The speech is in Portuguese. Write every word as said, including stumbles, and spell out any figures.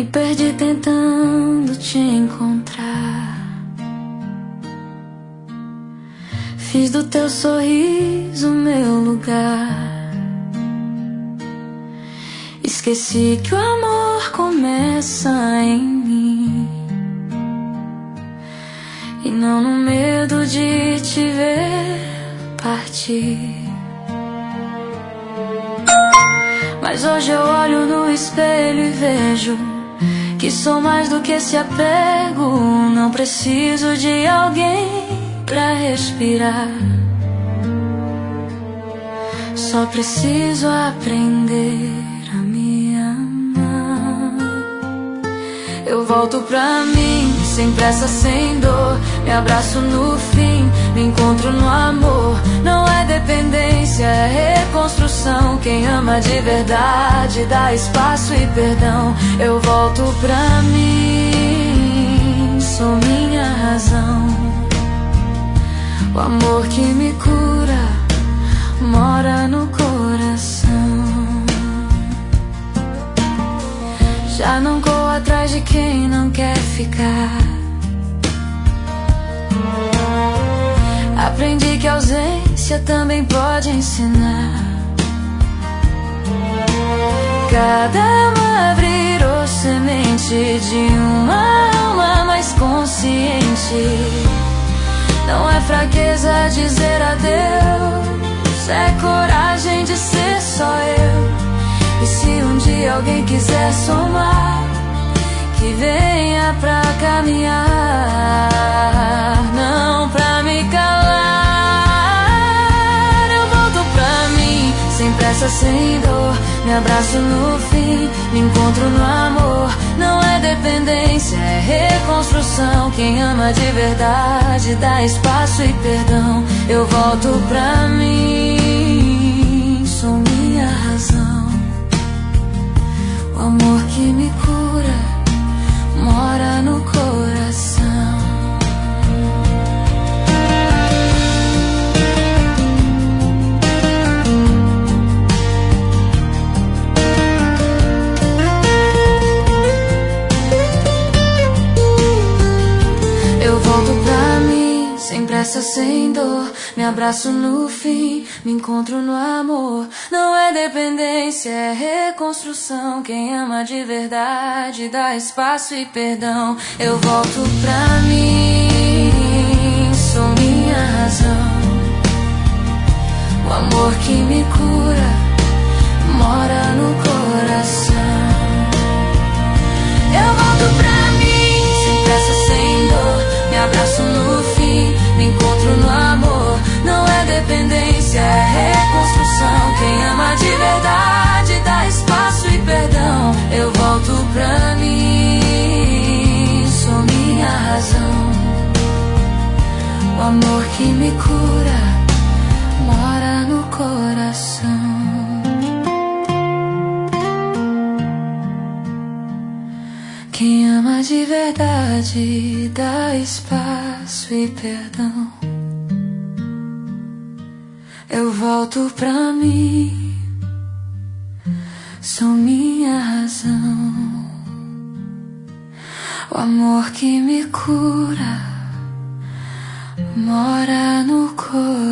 perdi tentando te encontrar. Fiz do teu sorriso meu lugar. Esqueci que o amor começa em mim, e não no medo de te ver partir. Mas hoje eu olho no espelho e vejo que sou mais do que esse apego. Não preciso de alguém pra respirar, só preciso aprender a me amar. Eu volto pra mim, sem pressa, sem dor. Me abraço no fim, me encontro no amor. Não é dependência, é reconstrução. Quem ama de verdade dá espaço e perdão. Eu volto pra mim, sou minha razão. O amor que me cura mora no coração. Já não corro atrás de quem não quer ficar. Aprendi que a ausência também pode ensinar. Cada alma virou semente de uma alma mais consciente. Não é fraqueza dizer adeus, é coragem de ser só eu. E se um dia alguém quiser somar, que venha pra caminhar, não pra me calar. Eu volto pra mim, sem pressa, sem dor. Me abraço no fim, me encontro no amor. Não é dependência, é reconstrução. Quem ama de verdade dá espaço e perdão. Eu volto pra mim, sou minha razão. O amor que me cura mora no coração. Eu volto pra mim, sem pressa, sem dor. Me abraço no fim, me encontro no amor. Não é dependência, é reconstrução. Quem ama de verdade dá espaço e perdão. Eu volto pra mim, sou minha razão. O amor que me cura mora no coração. Eu volto pra mim, sem pressa, sem dor. Me abraço no fim, me encontro no amor. Não é dependência, é reconstrução. Quem ama de verdade dá espaço e perdão. Eu volto pra mim, sou minha razão. O amor que me cura mora no coração. Quem ama de verdade dá espaço e perdão. Eu volto pra mim, sou minha razão. O amor que me cura mora no coração.